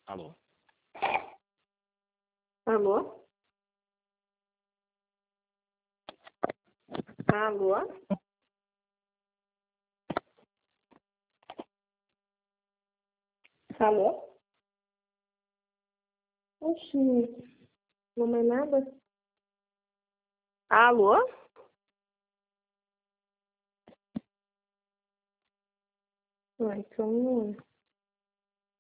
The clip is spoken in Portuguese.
Alô? Alô? Alô? Alô? Oxi, não é nada? Alô? Ai, então não.